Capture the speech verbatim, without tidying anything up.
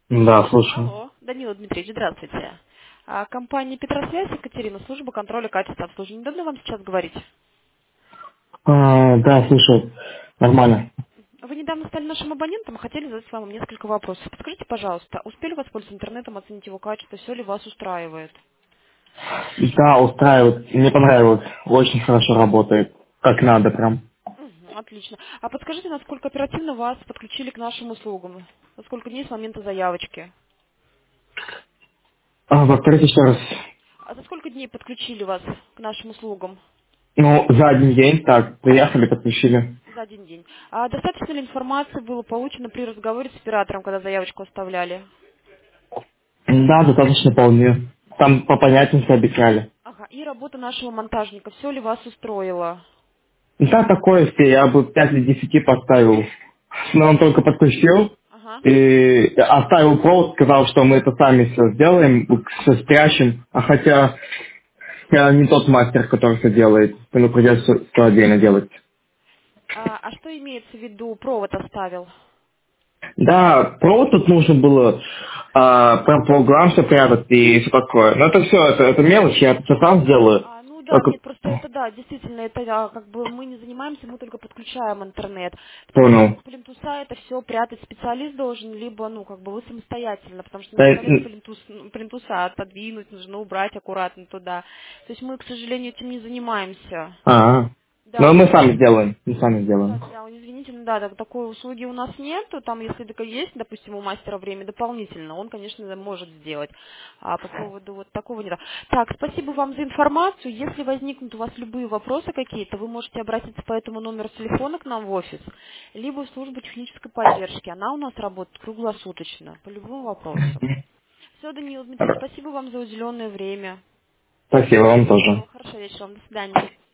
Да, слушаю. Алло, Данила Дмитриевич, здравствуйте. А, Компания Петросвязь, Екатерина, служба контроля качества обслуживания. Удобно вам сейчас говорить? А, да, слушаю. Нормально. Вы недавно стали нашим абонентом и хотели задать вам несколько вопросов. Подскажите, пожалуйста, успели воспользоваться интернетом, оценить его качество, все ли вас устраивает? Да, устраивает. Мне понравилось. Очень хорошо работает. Как надо прям. Мгм, отлично. А подскажите, насколько оперативно вас подключили к нашим услугам? За сколько дней с момента заявочки? А, повторите еще раз. А за сколько дней подключили вас к нашим услугам? Ну, за один день, так, приехали, подключили. За один день. А достаточно ли информации было получено при разговоре с оператором, когда заявочку оставляли? Да, достаточно вполне. Там по понятиям все объясняли. Ага, и работа нашего монтажника. Все ли вас устроило? Да, такое все. Я бы пять из десяти поставил. Но он только подключил Ага. и оставил провод, сказал, что мы это сами все сделаем, все спрячем. А хотя я не тот мастер, который все делает. Ему придется все отдельно делать. А, а что имеется в виду, провод оставил? Да, провод тут нужно было а, про программ все прятать и все такое. Но это все, это, это мелочь, я это всё сам сделаю. А, ну да, Только нет, просто это да, действительно, это а, как бы мы не занимаемся, мы только подключаем интернет. Потому что понял. с плинтуса это все прятать специалист должен, либо, ну, как бы вы самостоятельно, потому что Да, нужно конец м, плинтус, ну, плинтуса отодвинуть, нужно убрать аккуратно туда. То есть мы, к сожалению, этим не занимаемся. а, Да, но мы поэтому сами сделаем, мы сами да, сделаем. да, извините, ну да, так- такой услуги у нас нету. Там, если только есть, допустим, у мастера время дополнительно, он, конечно, может сделать. А по поводу вот такого нет. Так, спасибо вам за информацию. Если возникнут у вас любые вопросы какие-то, вы можете обратиться по этому номеру телефона к нам в офис, либо в службу технической поддержки. Она у нас работает круглосуточно, по любым вопросам. Все, Даниил Дмитриевич, спасибо вам за уделенное время. Спасибо вам тоже. Всего хорошего вечера вам. До свидания.